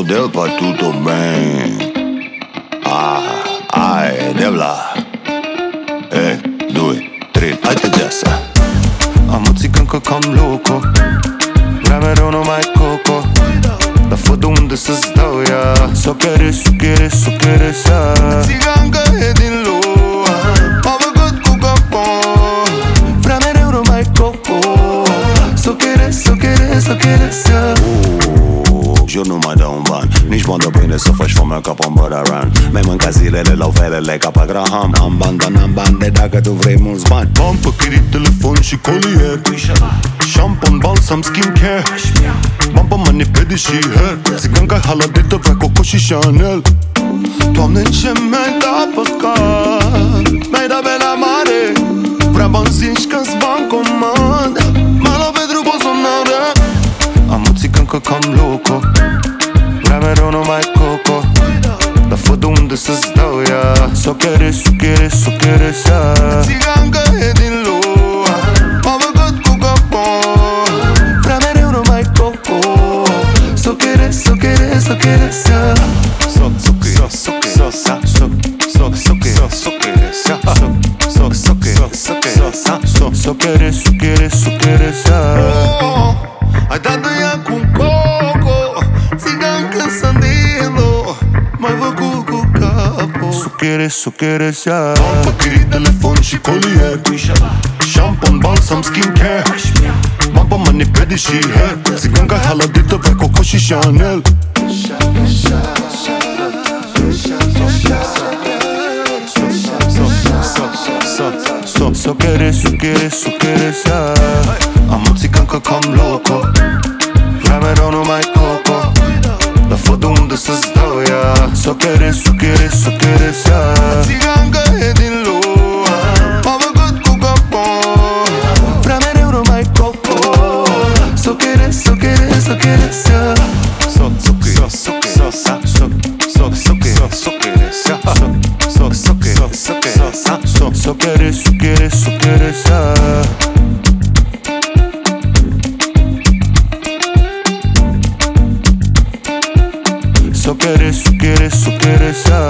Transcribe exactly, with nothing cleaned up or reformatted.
model pa tutto bene. Ah, ai, devla. E, due, tre, haide deasa. Am o țigancă cam loco, vrea mereu numai coco, dar fă de unde să-ți dau ea. S-o chere, s-o chere, s-o chere să. Țigancă e din lua, m-a făcut cu capon, vrea mereu numai coco, s-o chere, s-o chere, s-o chere să. Jur nu mai dau un ban, nici bani de pâine să faci foamea ca pe Băraran. Mi-ai mâncat zilele la ovelele ca pe Graham. N-am bani, dar n-am bani de dacă tu vrei mulți bani. Am păcărit telefon și colier, șampon, balsam, skincare, bani pe mani, pedi și hair. Țiganca haladită, vrea Coco și Chanel. Doamne, ce mi-ai dat păcat, mi-ai dat pe la mare. Vrea bani zinci că-ți bani comandă, m-a luat pentru Bolsonaro. Am o țigancă cam loco, vrea mereu numai coco, dar fă de unde să-ți dau ea. S-o chere, s-o chere, s-o chere să. Țigancă e din lua, m-a făcut cu capon, vrea mereu numai coco, s-o chere, s-o chere, s-o chere să. S-o, s-o chere, s-o chere să. S-o, s-o, s-o chere, s-o chere să. S-o, s-o chere, s-o chere să. S-o chere, s-o chere, s-o chere să. Ai dat de ea cu coco, țigancă Sandilo, m-ai făcut cu capul. S-o chere, s-o chere să. Am păcărit telefon și colier, șampon, balsam, skincare, bani pe mani, pedi și hair. Țiganca haladită, vrea Coco și Chanel. S-o chere, s-o chere, s-o chere să. Am o țigancă cam loco, vrea mereu numai coco, dar fă de unde să-ți dau ea. S-o chere, s-o chere, s-o chere să. Țigancă e din lua, m-a făcut cu capon, vrea mereu numai coco, s-o chere, s-o chere, s-o chere să. S-o, s-o chere, s-o chere să. S-o, s-o, s-o chere, s-o chere să. S-o, s-o chere, s-o chere să. S-o chere, s-o chere, s-o chere să. S-o chere, s-o chere, s-o chere să.